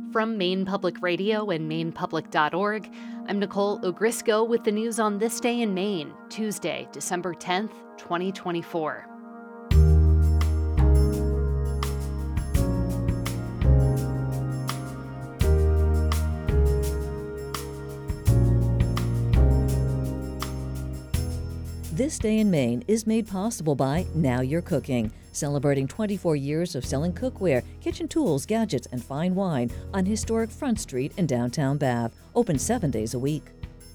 From Maine Public Radio and MainePublic.org, I'm Nicole Ogrisco with the news on this day in Maine, Tuesday, December 10th, 2024. This Day in Maine is made possible by Now You're Cooking, celebrating 24 years of selling cookware, kitchen tools, gadgets, and fine wine on historic Front Street in downtown Bath. Open 7 days a week.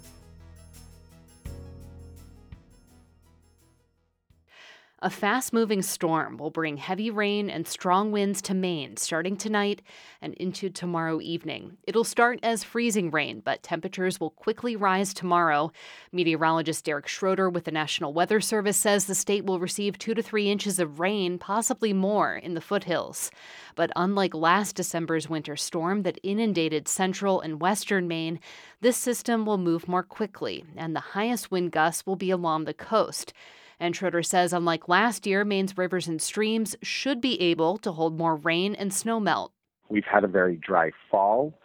A fast-moving storm will bring heavy rain and strong winds to Maine starting tonight and into tomorrow evening. It'll start as freezing rain, but temperatures will quickly rise tomorrow. Meteorologist Derek Schroeder with the National Weather Service says the state will receive 2 to 3 inches of rain, possibly more, in the foothills. But unlike last December's winter storm that inundated central and western Maine, this system will move more quickly, and the highest wind gusts will be along the coast. And Schroeder says, unlike last year, Maine's rivers and streams should be able to hold more rain and snowmelt. We've had a very dry fall,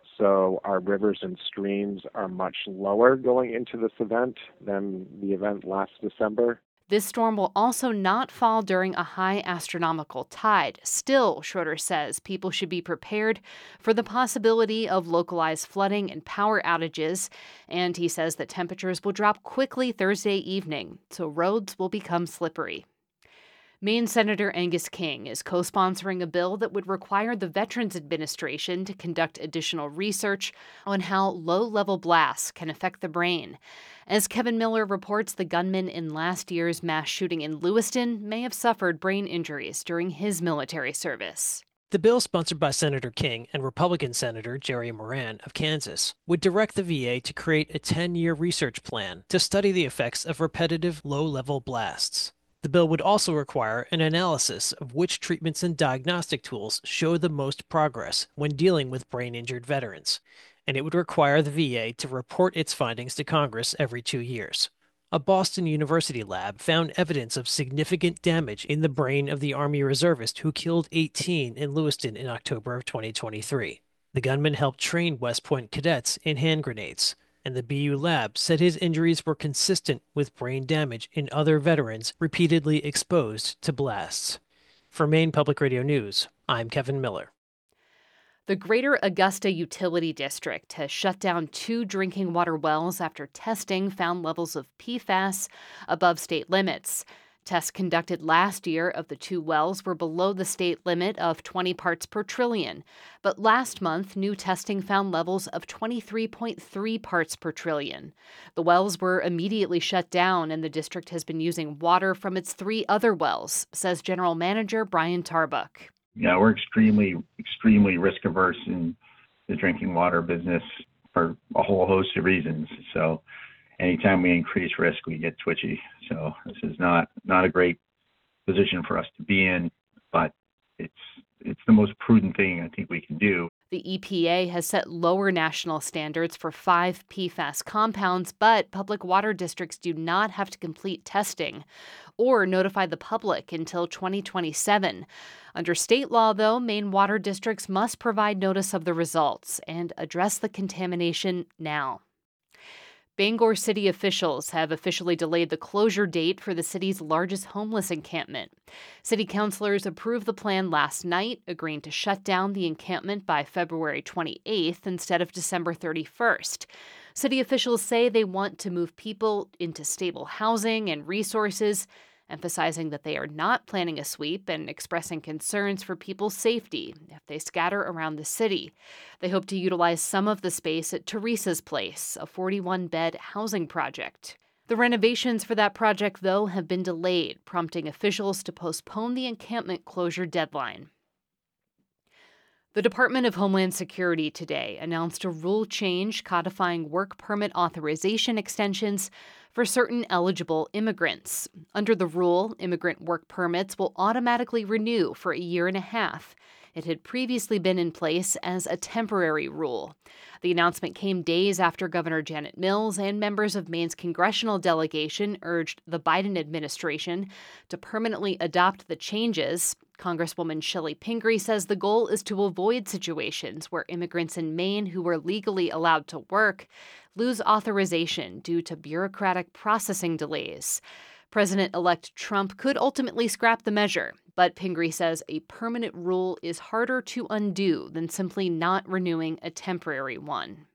so our rivers and streams are much lower going into this event than the event last December. This storm will also not fall during a high astronomical tide. Still, Schroeder says people should be prepared for the possibility of localized flooding and power outages. And he says that temperatures will drop quickly Thursday evening, so roads will become slippery. Maine Senator Angus King is co-sponsoring a bill that would require the Veterans Administration to conduct additional research on how low-level blasts can affect the brain. As Kevin Miller reports, the gunman in last year's mass shooting in Lewiston may have suffered brain injuries during his military service. The bill, sponsored by Senator King and Republican Senator Jerry Moran of Kansas, would direct the VA to create a 10-year research plan to study the effects of repetitive low-level blasts. The bill would also require an analysis of which treatments and diagnostic tools show the most progress when dealing with brain-injured veterans, and it would require the VA to report its findings to Congress every 2 years. A Boston University lab found evidence of significant damage in the brain of the Army reservist who killed 18 in Lewiston in October of 2023. The gunman helped train West Point cadets in hand grenades, and the BU lab said his injuries were consistent with brain damage in other veterans repeatedly exposed to blasts. For Maine Public Radio News, I'm Kevin Miller. The Greater Augusta Utility District has shut down 2 drinking water wells after testing found levels of PFAS above state limits. Tests conducted last year of the 2 wells were below the state limit of 20 parts per trillion. But last month, new testing found levels of 23.3 parts per trillion. The wells were immediately shut down, and the district has been using water from its 3 other wells, says General Manager Brian Tarbuck. Yeah, we're extremely risk averse in the drinking water business for a whole host of reasons. So anytime we increase risk, we get twitchy. So this is not a great position for us to be in, but it's the most prudent thing I think we can do. The EPA has set lower national standards for 5 PFAS compounds, but public water districts do not have to complete testing or notify the public until 2027. Under state law, though, Maine water districts must provide notice of the results and address the contamination now. Bangor city officials have officially delayed the closure date for the city's largest homeless encampment. City councilors approved the plan last night, agreeing to shut down the encampment by February 28th instead of December 31st. City officials say they want to move people into stable housing and resources, emphasizing that they are not planning a sweep and expressing concerns for people's safety if they scatter around the city. They hope to utilize some of the space at Teresa's Place, a 41-bed housing project. The renovations for that project, though, have been delayed, prompting officials to postpone the encampment closure deadline. The Department of Homeland Security today announced a rule change codifying work permit authorization extensions for certain eligible immigrants. Under the rule, immigrant work permits will automatically renew for a year and a half. It had previously been in place as a temporary rule. The announcement came days after Governor Janet Mills and members of Maine's congressional delegation urged the Biden administration to permanently adopt the changes. Congresswoman Shelley Pingree says the goal is to avoid situations where immigrants in Maine who were legally allowed to work lose authorization due to bureaucratic processing delays. President-elect Trump could ultimately scrap the measure, but Pingree says a permanent rule is harder to undo than simply not renewing a temporary one.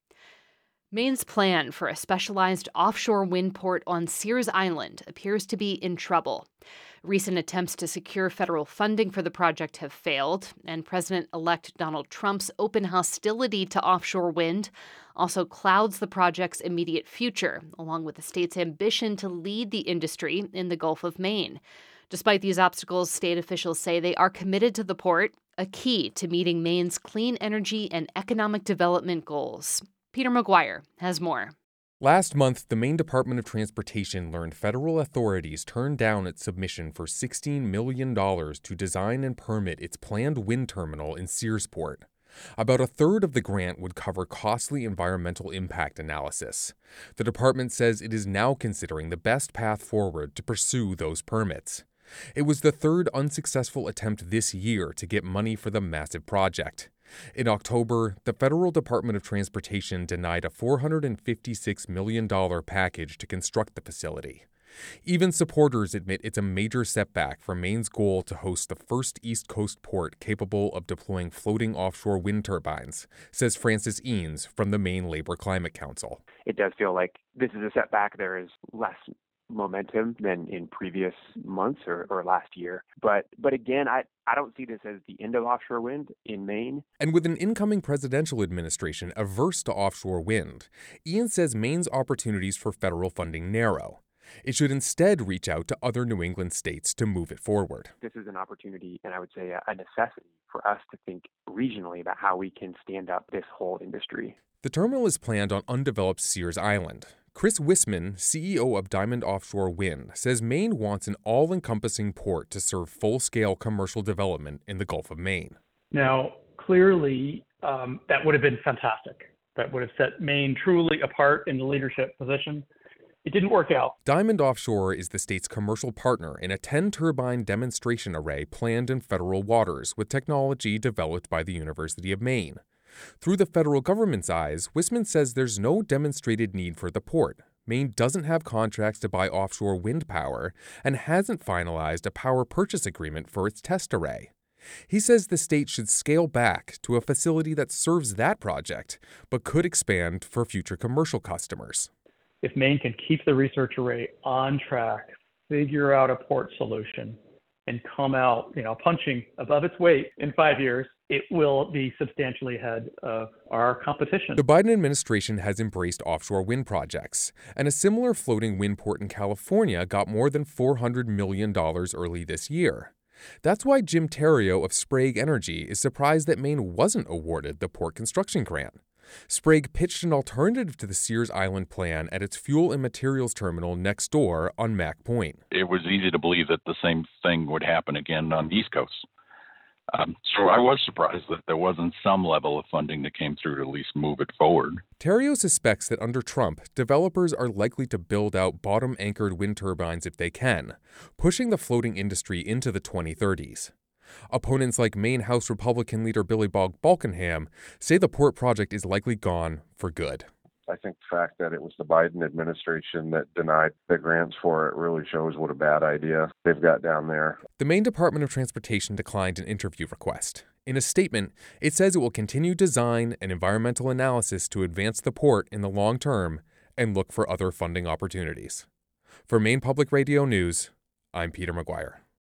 Maine's plan for a specialized offshore wind port on Sears Island appears to be in trouble. Recent attempts to secure federal funding for the project have failed, and President-elect Donald Trump's open hostility to offshore wind also clouds the project's immediate future, along with the state's ambition to lead the industry in the Gulf of Maine. Despite these obstacles, state officials say they are committed to the port, a key to meeting Maine's clean energy and economic development goals. Peter McGuire has more. Last month, the Maine Department of Transportation learned federal authorities turned down its submission for $16 million to design and permit its planned wind terminal in Searsport. About a third of the grant would cover costly environmental impact analysis. The department says it is now considering the best path forward to pursue those permits. It was the third unsuccessful attempt this year to get money for the massive project. In October, the Federal Department of Transportation denied a $456 million package to construct the facility. Even supporters admit it's a major setback for Maine's goal to host the first East Coast port capable of deploying floating offshore wind turbines, says Francis Eanes from the Maine Labor Climate Council. It does feel like this is a setback. There is less momentum than in previous months or last year. But again, I don't see this as the end of offshore wind in Maine. And with an incoming presidential administration averse to offshore wind, Ian says Maine's opportunities for federal funding narrow. It should instead reach out to other New England states to move it forward. This is an opportunity, and I would say a necessity for us to think regionally about how we can stand up this whole industry. The terminal is planned on undeveloped Sears Island. Chris Wisman, CEO of Diamond Offshore Wind, says Maine wants an all-encompassing port to serve full-scale commercial development in the Gulf of Maine. Now, clearly, that would have been fantastic. That would have set Maine truly apart in the leadership position. It didn't work out. Diamond Offshore is the state's commercial partner in a 10-turbine demonstration array planned in federal waters with technology developed by the University of Maine. Through the federal government's eyes, Wisman says there's no demonstrated need for the port. Maine doesn't have contracts to buy offshore wind power and hasn't finalized a power purchase agreement for its test array. He says the state should scale back to a facility that serves that project, but could expand for future commercial customers. If Maine can keep the research array on track, figure out a port solution, and come out, punching above its weight in 5 years, it will be substantially ahead of our competition. The Biden administration has embraced offshore wind projects, and a similar floating wind port in California got more than $400 million early this year. That's why Jim Terrio of Sprague Energy is surprised that Maine wasn't awarded the port construction grant. Sprague pitched an alternative to the Sears Island plan at its fuel and materials terminal next door on Mack Point. It was easy to believe that the same thing would happen again on the East Coast. So I was surprised that there wasn't some level of funding that came through to at least move it forward. Terrio suspects that under Trump, developers are likely to build out bottom-anchored wind turbines if they can, pushing the floating industry into the 2030s. Opponents like Maine House Republican leader Billy Bob Balkenham say the port project is likely gone for good. I think the fact that it was the Biden administration that denied the grants for it really shows what a bad idea they've got down there. The Maine Department of Transportation declined an interview request. In a statement, it says it will continue design and environmental analysis to advance the port in the long term and look for other funding opportunities. For Maine Public Radio News, I'm Peter McGuire.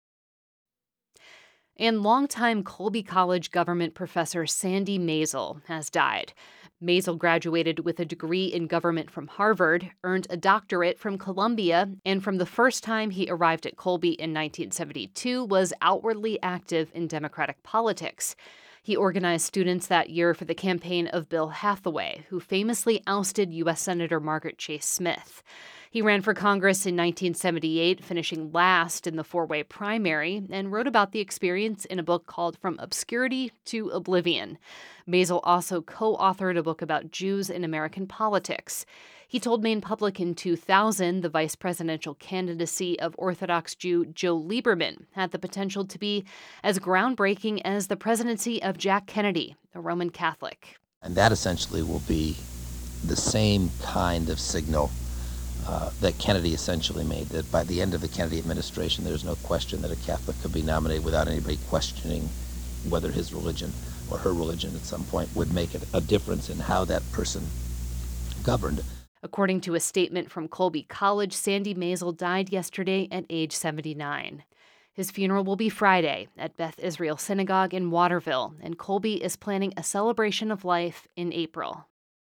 And longtime Colby College government professor Sandy Maisel has died. Maisel graduated with a degree in government from Harvard, earned a doctorate from Columbia, and from the first time he arrived at Colby in 1972 was outwardly active in Democratic politics. He organized students that year for the campaign of Bill Hathaway, who famously ousted U.S. Senator Margaret Chase Smith. He ran for Congress in 1978, finishing last in the four-way primary, and wrote about the experience in a book called From Obscurity to Oblivion. Maisel also co-authored a book about Jews in American politics. He told Maine Public in 2000 the vice presidential candidacy of Orthodox Jew Joe Lieberman had the potential to be as groundbreaking as the presidency of Jack Kennedy, a Roman Catholic. And that essentially will be the same kind of signal that Kennedy essentially made, that by the end of the Kennedy administration, there's no question that a Catholic could be nominated without anybody questioning whether his religion or her religion at some point would make a difference in how that person governed. According to a statement from Colby College, Sandy Maisel died yesterday at age 79. His funeral will be Friday at Beth Israel Synagogue in Waterville, and Colby is planning a celebration of life in April.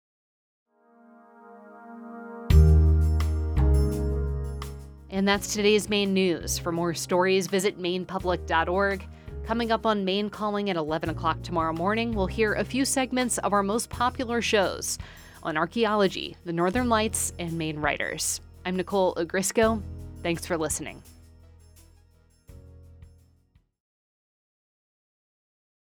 And that's today's Maine news. For more stories, visit mainepublic.org. Coming up on Maine Calling at 11 o'clock tomorrow morning, we'll hear a few segments of our most popular shows on archaeology, the Northern Lights, and Maine writers. I'm Nicole Ogrisco. Thanks for listening.